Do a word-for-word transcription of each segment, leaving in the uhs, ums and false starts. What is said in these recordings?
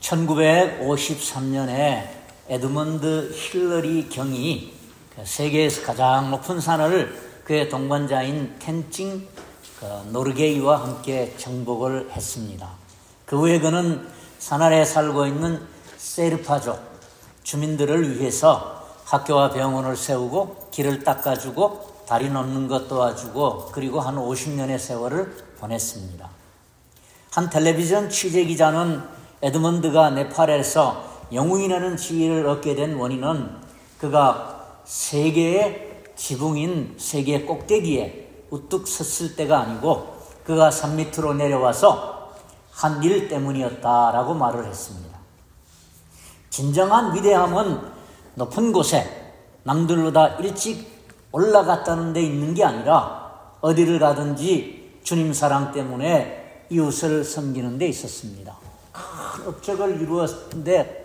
천구백오십삼 년에 에드먼드 힐러리 경이 세계에서 가장 높은 산을 그의 동반자인 텐징 노르게이와 함께 정복을 했습니다. 그 후에 그는 산 아래에 살고 있는 세르파족 주민들을 위해서 학교와 병원을 세우고 길을 닦아주고 다리 놓는 것 도와주고 그리고 한 오십 년의 세월을 보냈습니다. 한 텔레비전 취재기자는 에드먼드가 네팔에서 영웅이라는 지위를 얻게 된 원인은 그가 세계의 지붕인 세계 꼭대기에 우뚝 섰을 때가 아니고 그가 산 밑으로 내려와서 한 일 때문이었다라고 말을 했습니다. 진정한 위대함은 높은 곳에 남들보다 일찍 올라갔다는 데 있는 게 아니라 어디를 가든지 주님 사랑 때문에 이웃을 섬기는 데 있었습니다. 큰 업적을 이루었는데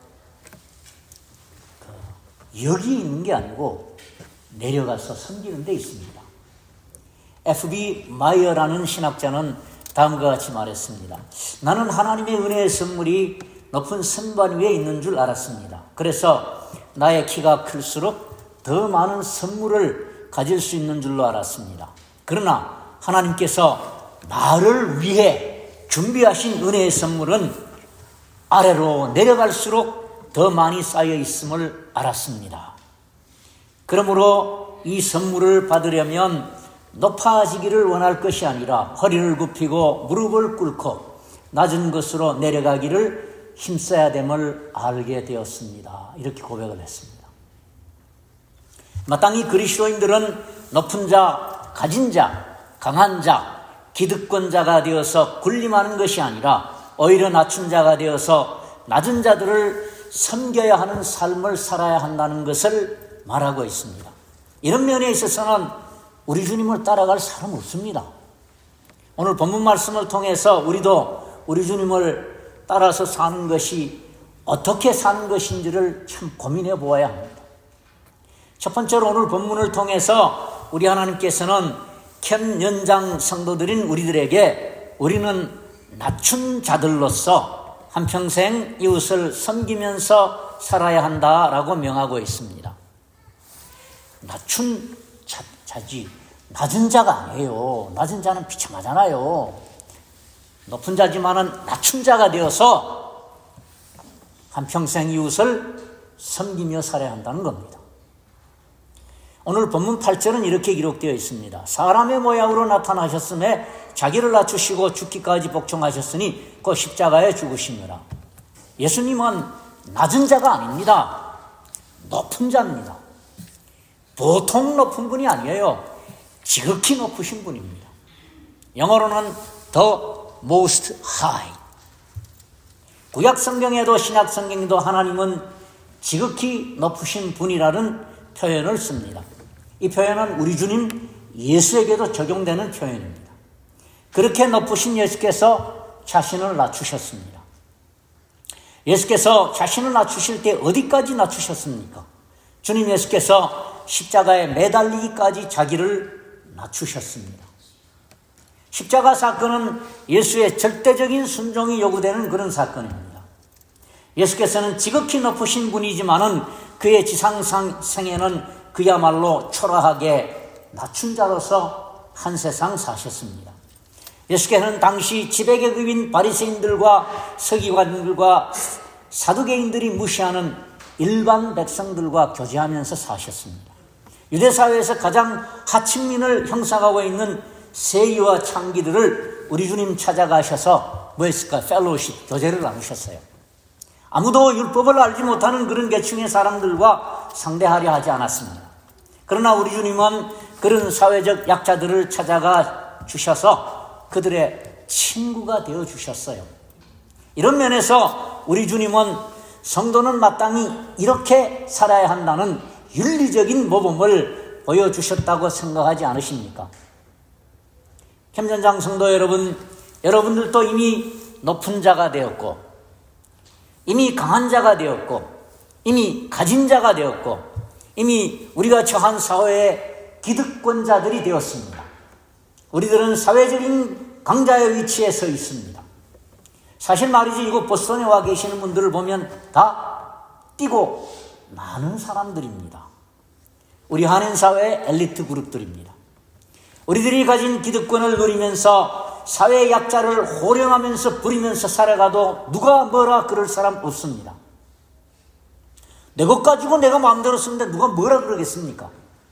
여기 있는 게 아니고 내려가서 섬기는 데 있습니다. 에프 비 마이어라는 신학자는 다음과 같이 말했습니다. 나는 하나님의 은혜의 선물이 높은 선반 위에 있는 줄 알았습니다. 그래서 나의 키가 클수록 더 많은 선물을 가질 수 있는 줄로 알았습니다. 그러나 하나님께서 나를 위해 준비하신 은혜의 선물은 아래로 내려갈수록 더 많이 쌓여 있음을 알았습니다. 그러므로 이 선물을 받으려면 높아지기를 원할 것이 아니라 허리를 굽히고 무릎을 꿇고 낮은 곳으로 내려가기를 힘써야 됨을 알게 되었습니다. 이렇게 고백을 했습니다. 마땅히 그리스도인들은 높은 자, 가진 자, 강한 자, 기득권자가 되어서 군림하는 것이 아니라 오히려 낮춘 자가 되어서 낮은 자들을 섬겨야 하는 삶을 살아야 한다는 것을 말하고 있습니다. 이런 면에 있어서는 우리 주님을 따라갈 사람 없습니다. 오늘 본문 말씀을 통해서 우리도 우리 주님을 따라서 사는 것이 어떻게 사는 것인지를 참 고민해 보아야 합니다. 첫 번째로 오늘 본문을 통해서 우리 하나님께서는 캠 연장 성도들인 우리들에게 우리는 낮춘 자들로서 한평생 이웃을 섬기면서 살아야 한다라고 명하고 있습니다. 낮춘 자, 자지 낮은 자가 아니에요. 낮은 자는 비참하잖아요. 높은 자지만은 낮춘 자가 되어서 한평생 이웃을 섬기며 살아야 한다는 겁니다. 오늘 본문 팔 절은 이렇게 기록되어 있습니다. 사람의 모양으로 나타나셨음에 자기를 낮추시고 죽기까지 복종하셨으니 그 십자가에 죽으시느라. 예수님은 낮은 자가 아닙니다. 높은 자입니다. 보통 높은 분이 아니에요. 지극히 높으신 분입니다. 영어로는 the most high. 구약 성경에도 신약 성경에도 하나님은 지극히 높으신 분이라는 표현을 씁니다. 이 표현은 우리 주님 예수에게도 적용되는 표현입니다. 그렇게 높으신 예수께서 자신을 낮추셨습니다. 예수께서 자신을 낮추실 때 어디까지 낮추셨습니까? 주님 예수께서 십자가에 매달리기까지 자기를 낮추셨습니다. 십자가 사건은 예수의 절대적인 순종이 요구되는 그런 사건입니다. 예수께서는 지극히 높으신 분이지만은 그의 지상생에는 그야말로 초라하게 낮춘 자로서 한 세상 사셨습니다. 예수께서는 당시 지배계급인 바리새인들과 서기관들과 사두개인들이 무시하는 일반 백성들과 교제하면서 사셨습니다. 유대사회에서 가장 하층민을 형성하고 있는 세리와 창기들을 우리 주님 찾아가셔서 뭐 했을까? 펠로우십, 교제를 나누셨어요. 아무도 율법을 알지 못하는 그런 계층의 사람들과 상대하려 하지 않았습니다. 그러나 우리 주님은 그런 사회적 약자들을 찾아가 주셔서 그들의 친구가 되어 주셨어요. 이런 면에서 우리 주님은 성도는 마땅히 이렇게 살아야 한다는 윤리적인 모범을 보여주셨다고 생각하지 않으십니까? 캠전장 성도 여러분, 여러분들도 이미 높은 자가 되었고 이미 강한 자가 되었고 이미 가진 자가 되었고 이미 우리가 처한 사회의 기득권자들이 되었습니다. 우리들은 사회적인 강자의 위치에 서 있습니다. 사실 말이지 이곳 보스턴에 와 계시는 분들을 보면 다 뛰고 많은 사람들입니다. 우리 한인사회의 엘리트 그룹들입니다. 우리들이 가진 기득권을 누리면서 사회 약자를 호령하면서 부리면서 살아가도 누가 뭐라 그럴 사람 없습니다. 내 것 가지고 내가 마음대로 쓰는데 누가 뭐라 그러겠습니까?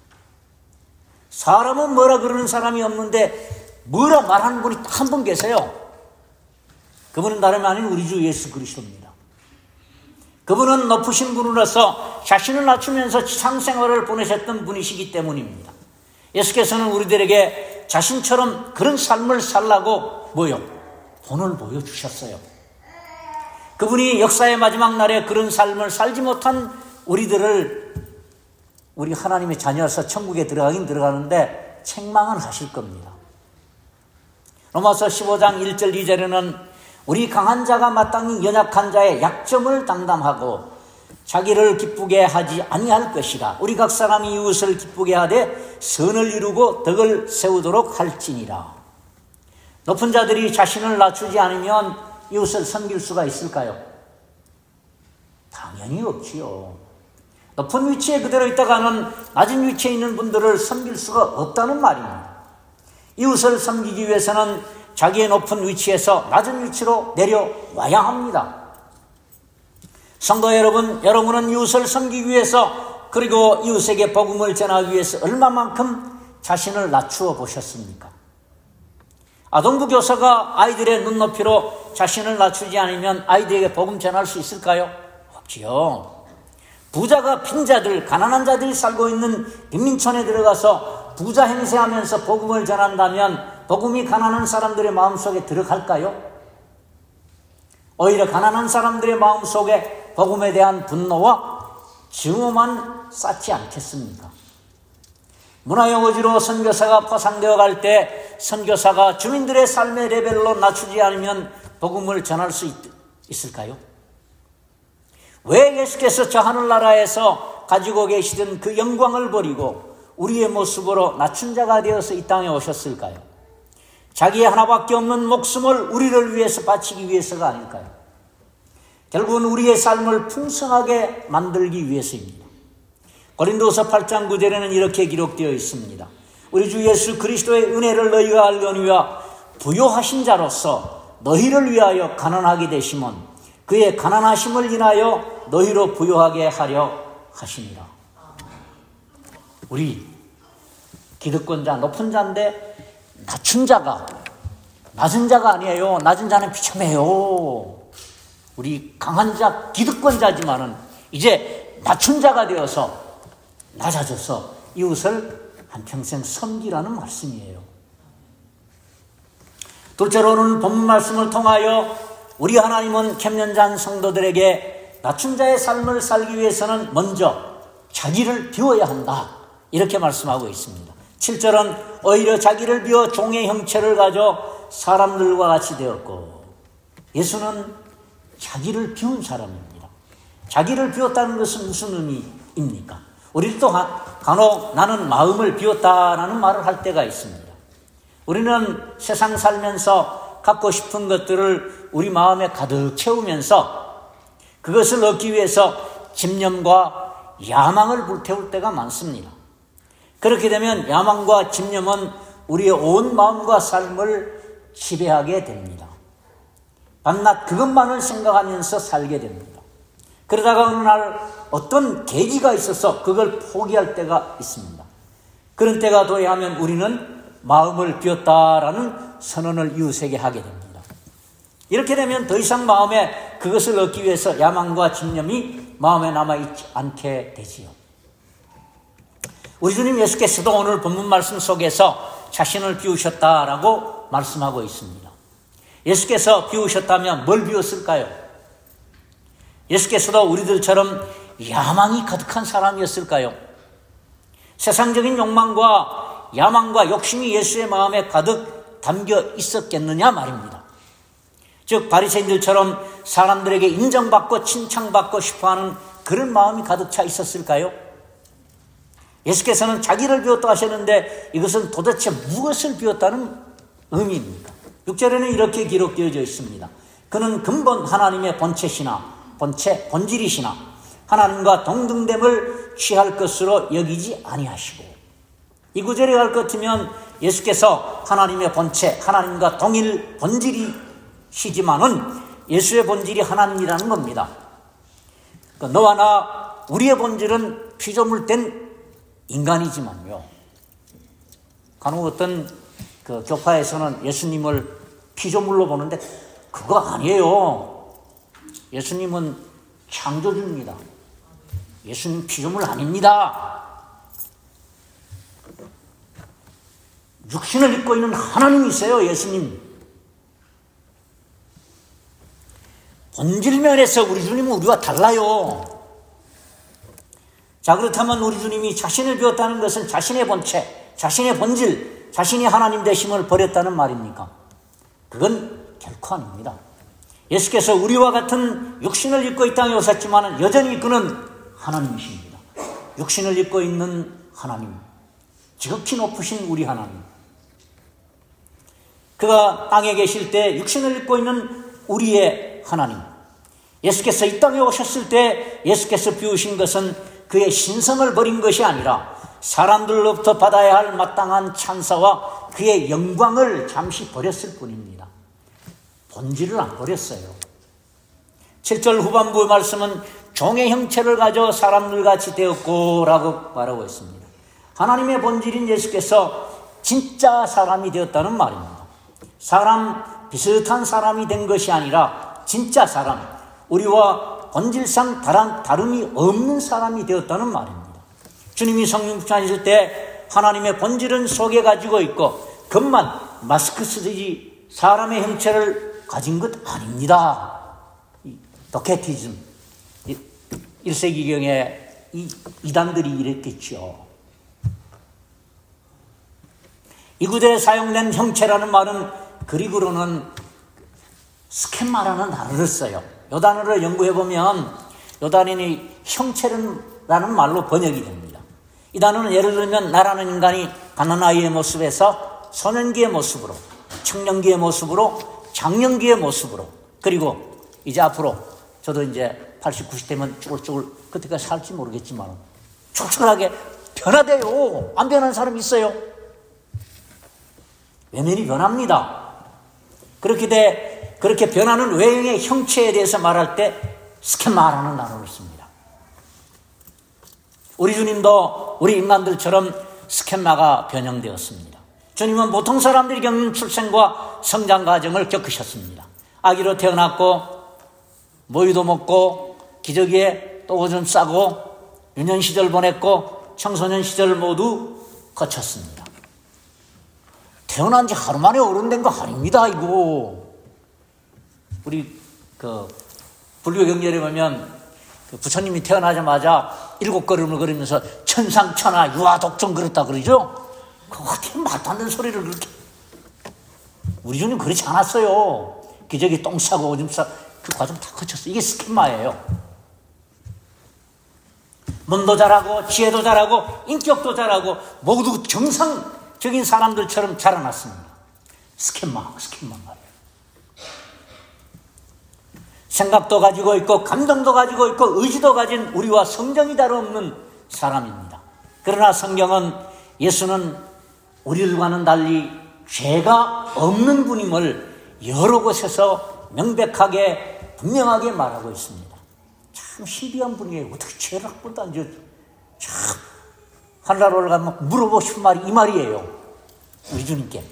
사람은 뭐라 그러는 사람이 없는데 뭐라 말하는 분이 딱 한 분 계세요. 그분은 다름 아닌 우리 주 예수 그리스도입니다. 그분은 높으신 분으로서 자신을 낮추면서 지상생활을 보내셨던 분이시기 때문입니다. 예수께서는 우리들에게 자신처럼 그런 삶을 살라고 뭐요? 본을 보여주셨어요. 그분이 역사의 마지막 날에 그런 삶을 살지 못한 우리들을 우리 하나님의 자녀로서 천국에 들어가긴 들어가는데 책망은 하실 겁니다. 로마서 십오 장 일 절 이 절에는 우리 강한 자가 마땅히 연약한 자의 약점을 담당하고 자기를 기쁘게 하지 아니할 것이라. 우리 각 사람이 이웃을 기쁘게 하되 선을 이루고 덕을 세우도록 할지니라. 높은 자들이 자신을 낮추지 않으면 이웃을 섬길 수가 있을까요? 당연히 없지요. 높은 위치에 그대로 있다가는 낮은 위치에 있는 분들을 섬길 수가 없다는 말입니다. 이웃을 섬기기 위해서는 자기의 높은 위치에서 낮은 위치로 내려와야 합니다. 성도 여러분, 여러분은 이웃을 섬기기 위해서 그리고 이웃에게 복음을 전하기 위해서 얼마만큼 자신을 낮추어 보셨습니까? 아동부 교사가 아이들의 눈높이로 자신을 낮추지 않으면 아이들에게 복음 전할 수 있을까요? 없지요. 부자가 빈자들, 가난한 자들이 살고 있는 빈민촌에 들어가서 부자 행세하면서 복음을 전한다면 복음이 가난한 사람들의 마음속에 들어갈까요? 오히려 가난한 사람들의 마음속에 복음에 대한 분노와 증오만 쌓지 않겠습니까? 문화용어지로 선교사가 파상되어 갈 때 선교사가 주민들의 삶의 레벨로 낮추지 않으면 복음을 전할 수 있, 있을까요? 왜 예수께서 저 하늘나라에서 가지고 계시던 그 영광을 버리고 우리의 모습으로 낮춘 자가 되어서 이 땅에 오셨을까요? 자기의 하나밖에 없는 목숨을 우리를 위해서 바치기 위해서가 아닐까요? 결국은 우리의 삶을 풍성하게 만들기 위해서입니다. 고린도서 팔 장 구 절에는 이렇게 기록되어 있습니다. 우리 주 예수 그리스도의 은혜를 너희가 알거니와 부요하신 자로서 너희를 위하여 가난하게 되심은 그의 가난하심을 인하여 너희로 부요하게 하려 하시니라. 우리 기득권자 높은 자인데 낮춘 자가 낮은 자가 아니에요. 낮은 자는 비참해요. 우리 강한 자 기득권자지만은 이제 낮춘 자가 되어서 낮아져서 이웃을 한평생 섬기라는 말씀이에요. 둘째로는 본문 말씀을 통하여 우리 하나님은 캠년잔 성도들에게 낮춘 자의 삶을 살기 위해서는 먼저 자기를 비워야 한다, 이렇게 말씀하고 있습니다. 칠 절은 오히려 자기를 비워 종의 형체를 가져 사람들과 같이 되었고, 예수는 자기를 비운 사람입니다. 자기를 비웠다는 것은 무슨 의미입니까? 우리도 간혹 나는 마음을 비웠다라는 말을 할 때가 있습니다. 우리는 세상 살면서 갖고 싶은 것들을 우리 마음에 가득 채우면서 그것을 얻기 위해서 집념과 야망을 불태울 때가 많습니다. 그렇게 되면 야망과 집념은 우리의 온 마음과 삶을 지배하게 됩니다. 밤낮 그것만을 생각하면서 살게 됩니다. 그러다가 어느 날 어떤 계기가 있어서 그걸 포기할 때가 있습니다. 그런 때가 도래하면 우리는 마음을 비웠다라는 선언을 이웃에게 하게 됩니다. 이렇게 되면 더 이상 마음에 그것을 얻기 위해서 야망과 집념이 마음에 남아있지 않게 되지요. 우리 주님 예수께서도 오늘 본문 말씀 속에서 자신을 비우셨다라고 말씀하고 있습니다. 예수께서 비우셨다면 뭘 비웠을까요? 예수께서도 우리들처럼 야망이 가득한 사람이었을까요? 세상적인 욕망과 야망과 욕심이 예수의 마음에 가득 담겨 있었겠느냐 말입니다. 즉 바리새인들처럼 사람들에게 인정받고 칭찬받고 싶어하는 그런 마음이 가득 차 있었을까요? 예수께서는 자기를 비웠다 하셨는데 이것은 도대체 무엇을 비웠다는 의미입니까? 육 절에는 이렇게 기록되어져 있습니다. 그는 근본 하나님의 본체시나 본체 본질이시나 하나님과 동등됨을 취할 것으로 여기지 아니하시고, 이 구절에 갈 것 같으면 예수께서 하나님의 본체, 하나님과 동일 본질이시지만은 예수의 본질이 하나님이라는 겁니다. 그러니까 너와 나, 우리의 본질은 피조물된 인간이지만요, 간혹 어떤 그 교파에서는 예수님을 피조물로 보는데 그거 아니에요. 예수님은 창조주입니다. 예수님 피조물 아닙니다. 육신을 입고 있는 하나님이세요, 예수님. 본질 면에서 우리 주님은 우리와 달라요. 자, 그렇다면 우리 주님이 자신을 비웠다는 것은 자신의 본체, 자신의 본질, 자신이 하나님 되심을 버렸다는 말입니까? 그건 결코 아닙니다. 예수께서 우리와 같은 육신을 입고 이 땅에 오셨지만 여전히 그는 하나님이십니다. 육신을 입고 있는 하나님, 지극히 높으신 우리 하나님. 그가 땅에 계실 때 육신을 입고 있는 우리의 하나님, 예수께서 이 땅에 오셨을 때 예수께서 비우신 것은 그의 신성을 버린 것이 아니라 사람들로부터 받아야 할 마땅한 찬사와 그의 영광을 잠시 버렸을 뿐입니다. 본질을 안 버렸어요. 칠 절 후반부의 말씀은 종의 형체를 가져 사람들같이 되었고 라고 말하고 있습니다. 하나님의 본질인 예수께서 진짜 사람이 되었다는 말입니다. 사람, 비슷한 사람이 된 것이 아니라 진짜 사람, 우리와 본질상 다름이 없는 사람이 되었다는 말입니다. 주님이 성령 부처하실 때 하나님의 본질은 속에 가지고 있고 겉만 마스크 쓰듯이 사람의 형체를 가진 것 아닙니다. 도케티즘, 일 세기경에 이 이단들이 이랬겠죠. 이 구절에 사용된 형체라는 말은 그리고로는 스켐마라는 단어를 써요. 이 단어를 연구해보면 이 단어는 형체라는 말로 번역이 됩니다. 이 단어는 예를 들면 나라는 인간이 가난아이의 모습에서 소년기의 모습으로, 청년기의 모습으로, 장년기의 모습으로, 그리고 이제 앞으로 저도 이제 팔십, 구십 되면 쭈글쭈글 그때까지 살지 모르겠지만 촉촉하게 변화돼요. 안 변한 사람 있어요? 외면이 변합니다. 그렇게 돼, 그렇게 변하는 외형의 형체에 대해서 말할 때 스켐마라는 단어를 씁니다. 우리 주님도 우리 인간들처럼 스켐마가 변형되었습니다. 주님은 보통 사람들이 겪는 출생과 성장 과정을 겪으셨습니다. 아기로 태어났고 모유도 먹고 기저귀에 또 오줌 싸고 유년 시절 보냈고 청소년 시절 모두 거쳤습니다. 태어난 지 하루 만에 어른 된 거 아닙니다, 이거. 우리, 그, 불교 경전에 보면, 그 부처님이 태어나자마자 일곱 걸음을 걸으면서 천상천하 유아독존 그랬다 그러죠? 그거 어떻게 말도 안 되는 소리를 그렇게. 우리 주님 그렇지 않았어요. 기저귀 똥 싸고 오줌 싸고 그 과정 다 거쳤어요. 이게 스켐마예요. 몸도 잘하고, 지혜도 잘하고, 인격도 잘하고, 모두 정상, 적인 사람들처럼 자라났습니다. 스켐마, 스켐마 말이에요. 생각도 가지고 있고 감정도 가지고 있고 의지도 가진 우리와 성정이 다름없는 사람입니다. 그러나 성경은 예수는 우리들과는 달리 죄가 없는 분임을 여러 곳에서 명백하게 분명하게 말하고 있습니다. 참 신비한 분이에요. 어떻게 죄를 한 번도 안 지었죠? 참 하늘나라 올라가면 물어보고 싶은 말이 이 말이에요. 우리 주님께.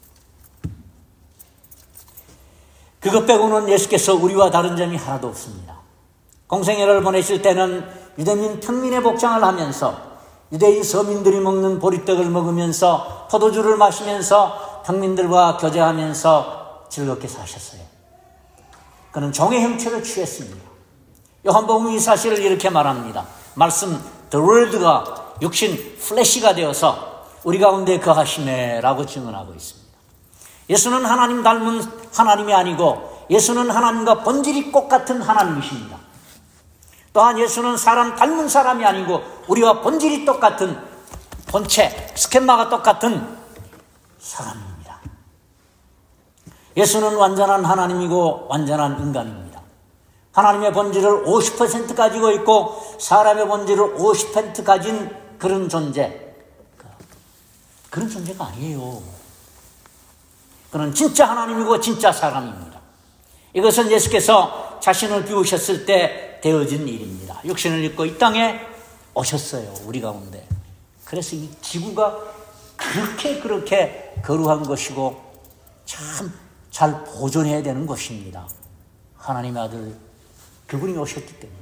그것 빼고는 예수께서 우리와 다른 점이 하나도 없습니다. 공생애를 보내실 때는 유대민 평민의 복장을 하면서 유대인 서민들이 먹는 보리떡을 먹으면서 포도주를 마시면서 평민들과 교제하면서 즐겁게 사셨어요. 그는 종의 형체를 취했습니다. 요한복음이 이 사실을 이렇게 말합니다. 말씀 The Word가 육신 플래시가 되어서 우리 가운데 거하시네 라고 증언하고 있습니다. 예수는 하나님 닮은 하나님이 아니고 예수는 하나님과 본질이 똑같은 하나님이십니다. 또한 예수는 사람 닮은 사람이 아니고 우리와 본질이 똑같은 본체, 스켐마가 똑같은 사람입니다. 예수는 완전한 하나님이고 완전한 인간입니다. 하나님의 본질을 오십 퍼센트 가지고 있고 사람의 본질을 오십 퍼센트 가진 그런 존재, 그런 존재가 아니에요. 그는 진짜 하나님이고 진짜 사람입니다. 이것은 예수께서 자신을 비우셨을 때 되어진 일입니다. 육신을 입고 이 땅에 오셨어요, 우리 가운데. 그래서 이 지구가 그렇게 그렇게 거룩한 것이고 참 잘 보존해야 되는 것입니다. 하나님의 아들 그분이 오셨기 때문에.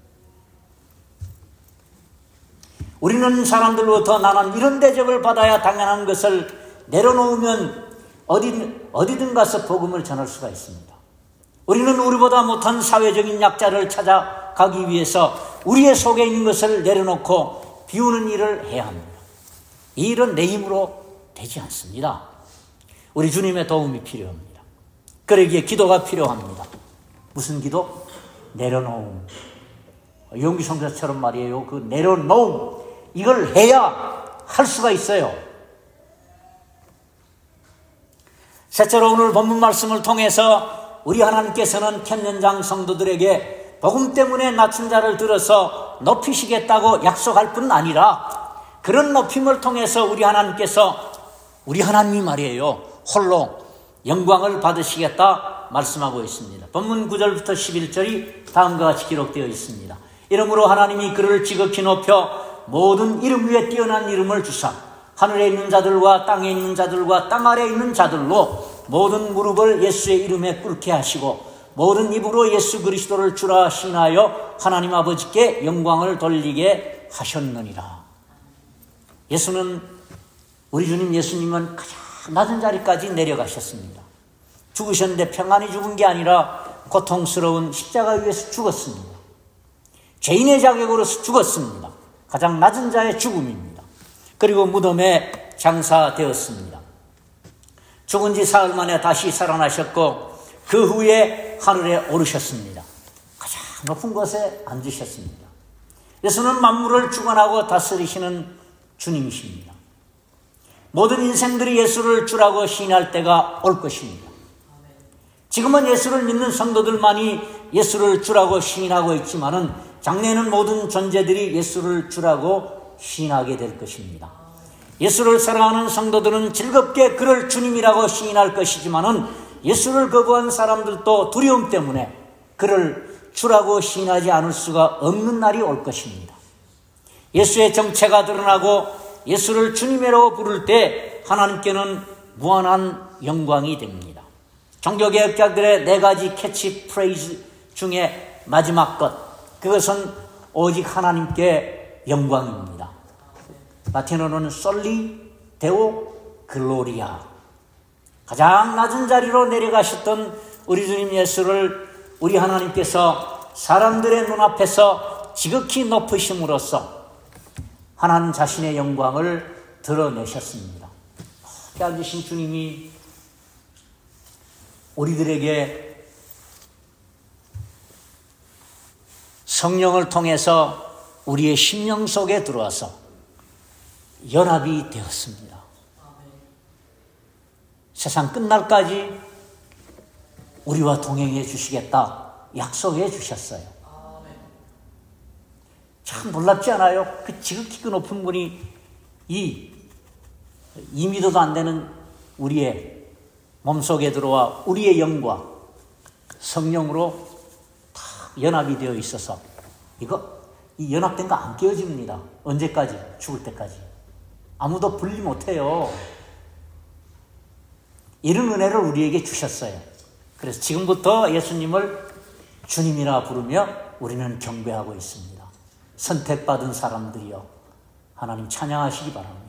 우리는 사람들로부터 나는 이런 대접을 받아야 당연한 것을 내려놓으면 어디, 어디든 가서 복음을 전할 수가 있습니다. 우리는 우리보다 못한 사회적인 약자를 찾아가기 위해서 우리의 속에 있는 것을 내려놓고 비우는 일을 해야 합니다. 이 일은 내 힘으로 되지 않습니다. 우리 주님의 도움이 필요합니다. 그러기에 기도가 필요합니다. 무슨 기도? 내려놓음. 용기 성사처럼 말이에요. 그 내려놓음. 이걸 해야 할 수가 있어요. 셋째로 오늘 본문 말씀을 통해서 우리 하나님께서는 천년장 성도들에게 복음 때문에 낮춘 자를 들어서 높이시겠다고 약속할 뿐 아니라 그런 높임을 통해서 우리 하나님께서 우리 하나님이 말이에요. 홀로 영광을 받으시겠다 말씀하고 있습니다. 본문 구 절부터 십일 절이 다음과 같이 기록되어 있습니다. 이러므로 하나님이 그를 지극히 높여 모든 이름 위에 뛰어난 이름을 주사 하늘에 있는 자들과 땅에 있는 자들과 땅 아래에 있는 자들로 모든 무릎을 예수의 이름에 꿇게 하시고 모든 입으로 예수 그리스도를 주라 신하여 하나님 아버지께 영광을 돌리게 하셨느니라. 예수는 우리 주님 예수님은 가장 낮은 자리까지 내려가셨습니다. 죽으셨는데 평안히 죽은 게 아니라 고통스러운 십자가 위에서 죽었습니다. 죄인의 자격으로서 죽었습니다. 가장 낮은 자의 죽음입니다. 그리고 무덤에 장사되었습니다. 죽은 지 사흘 만에 다시 살아나셨고 그 후에 하늘에 오르셨습니다. 가장 높은 곳에 앉으셨습니다. 예수는 만물을 주관하고 다스리시는 주님이십니다. 모든 인생들이 예수를 주라고 시인할 때가 올 것입니다. 지금은 예수를 믿는 성도들만이 예수를 주라고 시인하고 있지만은 장래에는 모든 존재들이 예수를 주라고 시인하게 될 것입니다. 예수를 사랑하는 성도들은 즐겁게 그를 주님이라고 시인할 것이지만은 예수를 거부한 사람들도 두려움 때문에 그를 주라고 시인하지 않을 수가 없는 날이 올 것입니다. 예수의 정체가 드러나고 예수를 주님이라고 부를 때 하나님께는 무한한 영광이 됩니다. 종교개혁자들의 네 가지 캐치프레이즈 중에 마지막 것, 그것은 오직 하나님께 영광입니다. 라틴어로는 솔리 데오 글로리아. 가장 낮은 자리로 내려가셨던 우리 주님 예수를 우리 하나님께서 사람들의 눈앞에서 지극히 높으심으로써 하나님 자신의 영광을 드러내셨습니다. 앞에 앉으신 주님이 우리들에게 성령을 통해서 우리의 심령 속에 들어와서 연합이 되었습니다. 세상 끝날까지 우리와 동행해 주시겠다 약속해 주셨어요. 참 놀랍지 않아요? 그 지극히 그 높은 분이 이 이 미터도 안 되는 우리의 몸속에 들어와 우리의 영과 성령으로 다 연합이 되어 있어서 이거 이 연합된 거 안 깨어집니다. 언제까지? 죽을 때까지. 아무도 분리 못해요. 이런 은혜를 우리에게 주셨어요. 그래서 지금부터 예수님을 주님이라 부르며 우리는 경배하고 있습니다. 선택받은 사람들이여 하나님 찬양하시기 바랍니다.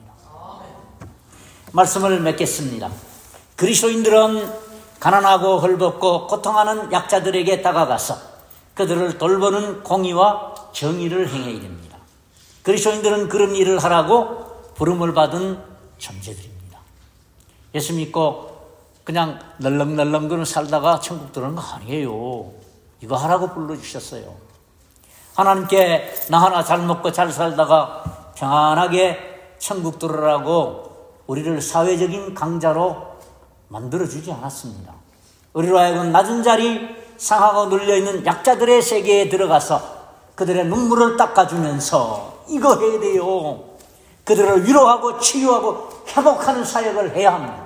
말씀을 맺겠습니다. 그리스도인들은 가난하고 헐벗고 고통하는 약자들에게 다가가서 그들을 돌보는 공의와 정의를 행해야 됩니다. 그리스도인들은 그런 일을 하라고 부름을 받은 존재들입니다. 예수 믿고 그냥 널렁널렁 살다가 천국 들어오는 거 아니에요. 이거 하라고 불러주셨어요. 하나님께 나 하나 잘 먹고 잘 살다가 평안하게 천국 들어오라고 우리를 사회적인 강자로 만들어주지 않았습니다. 우리로 하여금 낮은 자리 상하고 눌려있는 약자들의 세계에 들어가서 그들의 눈물을 닦아주면서 이거 해야 돼요. 그들을 위로하고 치유하고 회복하는 사역을 해야 합니다.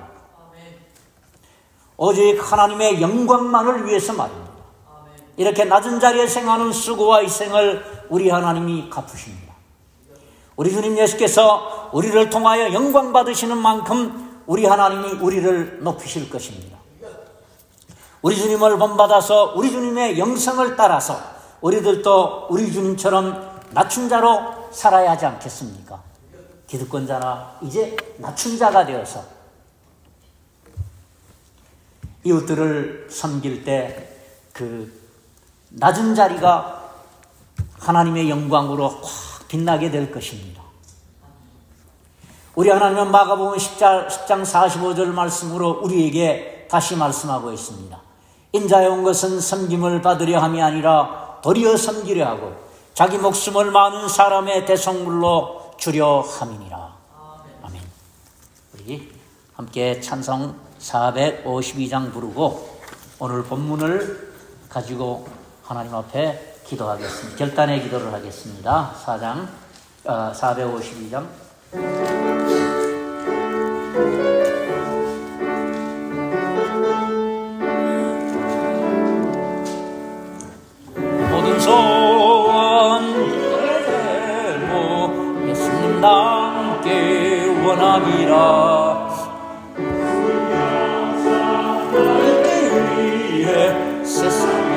오직 하나님의 영광만을 위해서 말입니다. 이렇게 낮은 자리에 생하는 수고와 희생을 우리 하나님이 갚으십니다. 우리 주님 예수께서 우리를 통하여 영광 받으시는 만큼 우리 하나님이 우리를 높이실 것입니다. 우리 주님을 본받아서 우리 주님의 영성을 따라서 우리들도 우리 주님처럼 낮춘 자로 살아야 하지 않겠습니까? 기득권자나 이제 낮춘 자가 되어서 이웃들을 섬길 때 그 낮은 자리가 하나님의 영광으로 확 빛나게 될 것입니다. 우리 하나님은 마가복음 십 장 사십오 절 말씀으로 우리에게 다시 말씀하고 있습니다. 인자에 온 것은 섬김을 받으려 함이 아니라 도리어 섬기려 하고 자기 목숨을 많은 사람의 대속물로 주려 함이니라. 아멘. 우리 함께 찬송 사백오십이 장 부르고 오늘 본문을 가지고 하나님 앞에 기도하겠습니다. 결단의 기도를 하겠습니다. 사 장, 어, 사백오십이 장. 모든 소원 이루고 예수님 함께 원하리라. 위에 세상을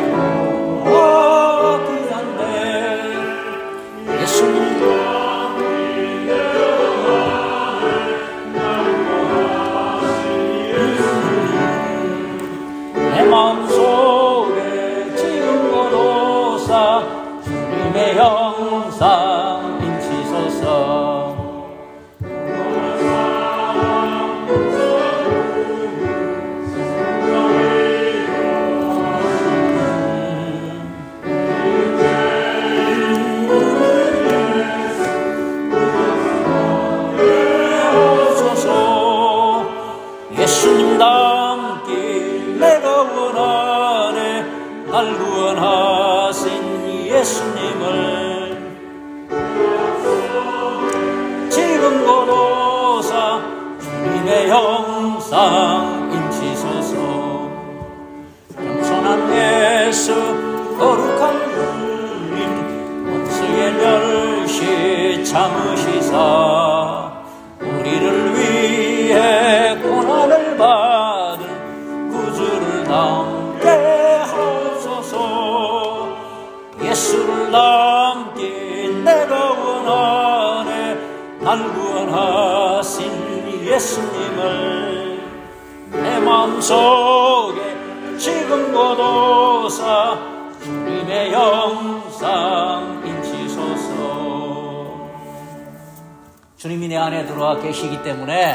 내 마음속에 지금 거로사 주님의 형상 인치소서. 예수님과 함께 내가 원하네. 날 구원하신 예수님을 지금 고도사 주님의 형상 인치소서. 겸손한 예수 거룩한 주님 원수의 멸시 참으시사 우리를 위해 고난을 받은 구주를 담게 하옵소서. 예수를 담게 내가 원하네. 날 구원하신 예수님을 내 마음속에 지금 고도사 주님의 영상 인치소서. 주님이 내 안에 들어와 계시기 때문에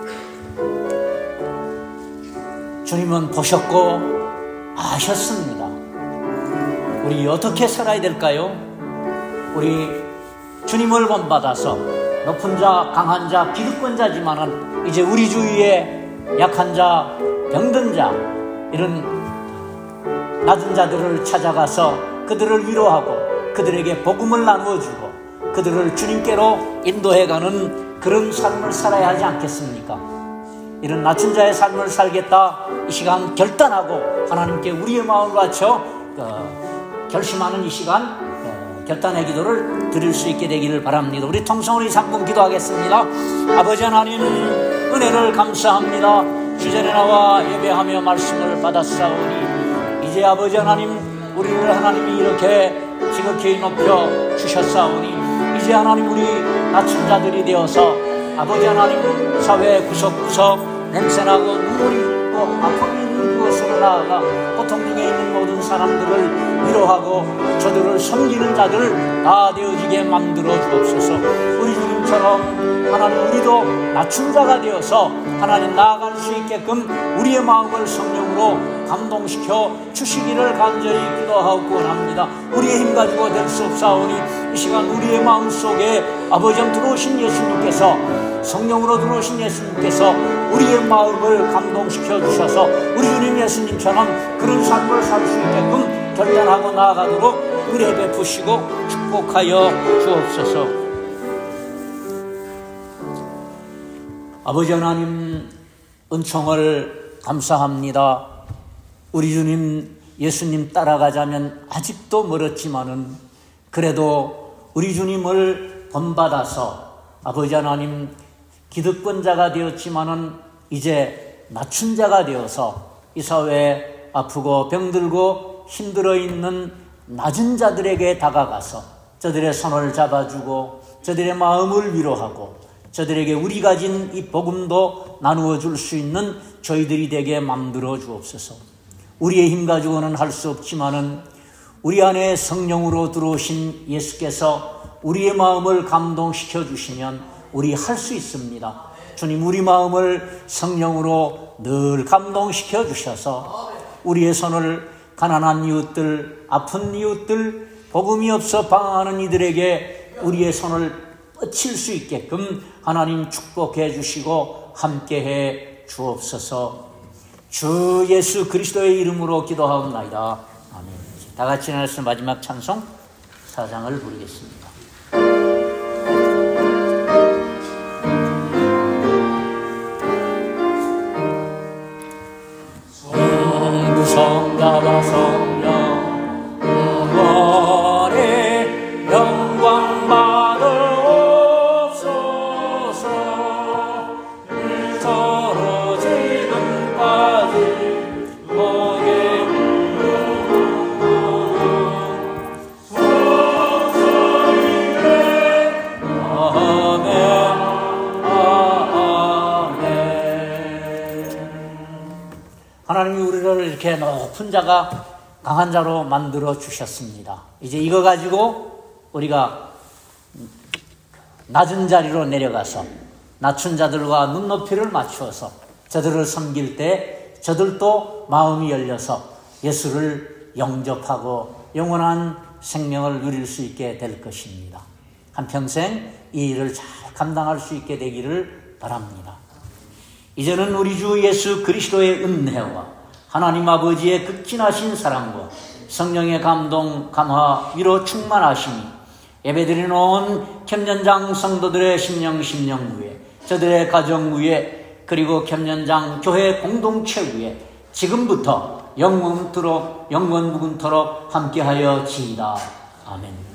주님은 보셨고 아셨습니다. 우리 어떻게 살아야 될까요? 우리 주님을 본받아서 높은 자, 강한 자, 기득권자지만은 이제 우리 주위에 약한 자, 병든 자, 이런 낮은 자들을 찾아가서 그들을 위로하고 그들에게 복음을 나누어주고 그들을 주님께로 인도해가는 그런 삶을 살아야 하지 않겠습니까? 이런 낮춘 자의 삶을 살겠다 이 시간 결단하고 하나님께 우리의 마음을 바쳐 어, 결심하는 이 시간 어, 결단의 기도를 드릴 수 있게 되기를 바랍니다. 우리 통성으로 이 삼분 기도하겠습니다. 아버지 하나님 은혜를 감사합니다. 주전에 나와 예배하며 말씀을 받았사오니 이제 아버지 하나님 우리를 하나님이 이렇게 지극히 높여 주셨사오니 이제 하나님 우리 낮춘 자들이 되어서 아버지 하나님 사회 구석구석 냄새나고 눈물이 있고 아픔이 있는 곳으로 나아가 고통 중에 있는 모든 사람들을 위로하고 저들을 섬기는 자들 다 되어지게 만들어 주옵소서. 우리 주님처럼 하나님 우리도 낮춘 자가 되어서 하나님 나아갈 수 있게끔 우리의 마음을 성령으로 감동시켜 주시기를 간절히 기도하고 원합니다. 우리의 힘 가지고 될 수 없사오니 이 시간 우리의 마음속에 아버지 들어오신 예수님께서 성령으로 들어오신 예수님께서 우리의 마음을 감동시켜 주셔서 우리 주님 예수님처럼 그런 삶을 살 수 있게끔 결단하고 나아가도록 은혜 베푸시고 축복하여 주옵소서. 아버지 하나님, 은총을 감사합니다. 우리 주님 예수님 따라가자면 아직도 멀었지만은 그래도 우리 주님을 본받아서 아버지 하나님 기득권자가 되었지만은 이제 낮춘 자가 되어서 이 사회에 아프고 병들고 힘들어 있는 낮은 자들에게 다가가서 저들의 손을 잡아주고 저들의 마음을 위로하고 저들에게 우리 가진 이 복음도 나누어 줄 수 있는 저희들이 되게 만들어 주옵소서. 우리의 힘 가지고는 할 수 없지만은 우리 안에 성령으로 들어오신 예수께서 우리의 마음을 감동시켜 주시면 우리 할 수 있습니다. 주님, 우리 마음을 성령으로 늘 감동시켜 주셔서 우리의 손을 가난한 이웃들, 아픈 이웃들, 복음이 없어 방황하는 이들에게 우리의 손을 뻗칠 수 있게끔 하나님 축복해 주시고 함께해 주옵소서. 주 예수 그리스도의 이름으로 기도하옵나이다. 아멘. 다 같이 나눠서 마지막 찬송 사장을 부르겠습니다. 성부성자와 성령 영원히 영광 받으옵소서. 서로 지금까지 목에 하나님이 우리를 이렇게 높은 자가 강한 자로 만들어 주셨습니다. 이제 이거 가지고 우리가 낮은 자리로 내려가서 낮춘 자들과 눈높이를 맞추어서 저들을 섬길 때 저들도 마음이 열려서 예수를 영접하고 영원한 생명을 누릴 수 있게 될 것입니다. 한평생 이 일을 잘 감당할 수 있게 되기를 바랍니다. 이제는 우리 주 예수 그리스도의 은혜와 하나님 아버지의 극진하신 사랑과 성령의 감동, 감화, 위로 충만하심이 예배드리는 온 캠년장 성도들의 심령 심령 위에, 저들의 가정 위에, 그리고 캠년장 교회 공동체 위에 지금부터 영원토록 영원무근토록 함께하여 지이다. 아멘.